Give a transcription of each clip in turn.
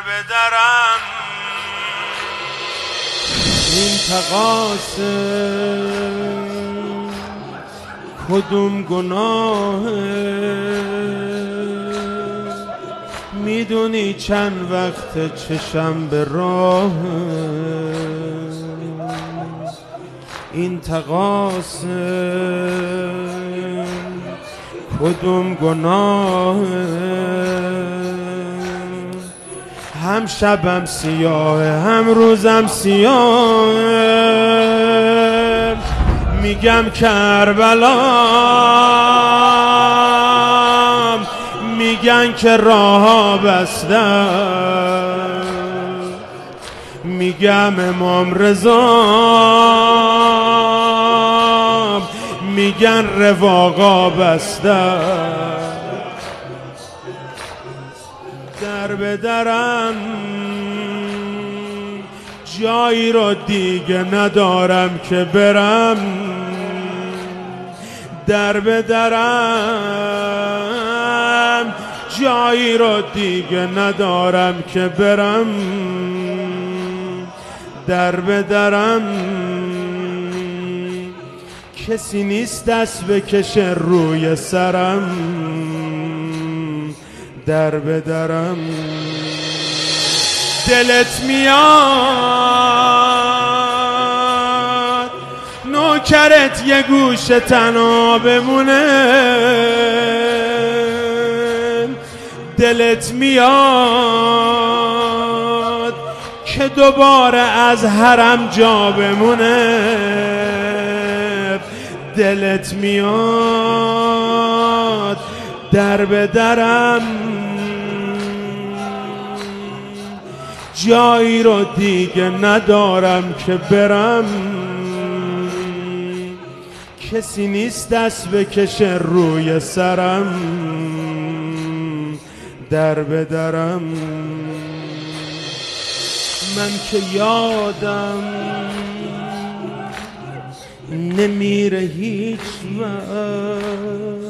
به درم این تقاصه کدوم گناهه میدونی چند وقت چشم به راه این تقاصه کدوم گناهه هم شبم سیاهه هم روزم سیاهه میگم کربلام میگن که راه بستم میگم امام رضا میگن رواقا بستم در به درم جایی رو دیگه ندارم که برم در به درم جایی رو دیگه ندارم که برم در به درم کسی نیست دست بکشه روی سرم در به درم دلت میاد نوکرت یه گوشه تنها بمونه دلت میاد که دوباره از حرم جا بمونه دلت میاد در به درم جایی رو دیگه ندارم که برم کسی نیست دست بکشه روی سرم در به درم من که یادم نمیره هیچ وقت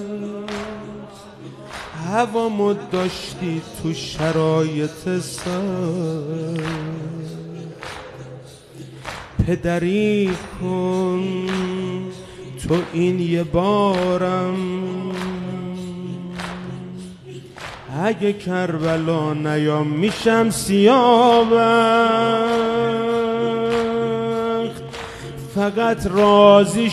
هوامو داشتی تو شرایط سر پدری کن تو این یه بارم اگه کربلا نیام میشم سیاوخت فقط راضی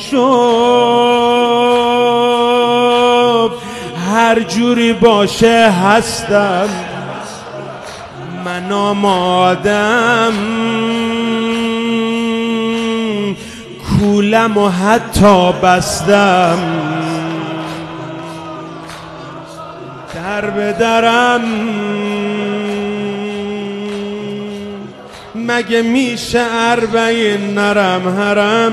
شو هر جوری باشه هستم من آمادم کولم و حتی بستم در به درم مگه میشه 40 نرم حرم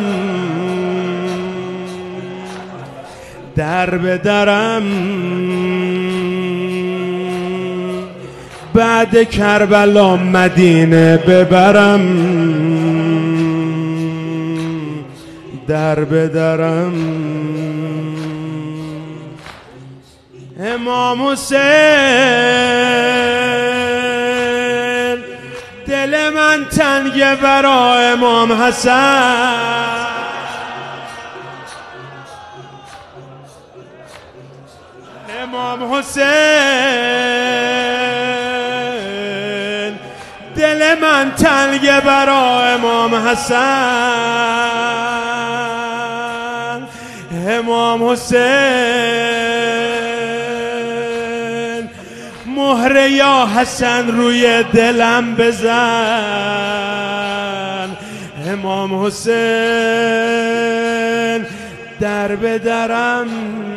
در به درم بعد کربلا مدینه ببرم در به درم امام حسین دل من تنگه برا امام حسن امام حسین دل من تنگه برا امام حسن امام حسین مهر یا حسن روی دلم بزن امام حسین در به درم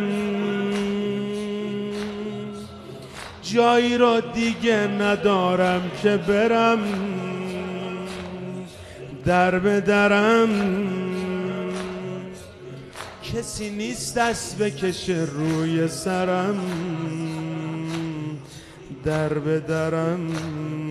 جایی را دیگه ندارم که برم در به درم کسی نیست دست بکشه روی سرم در به درم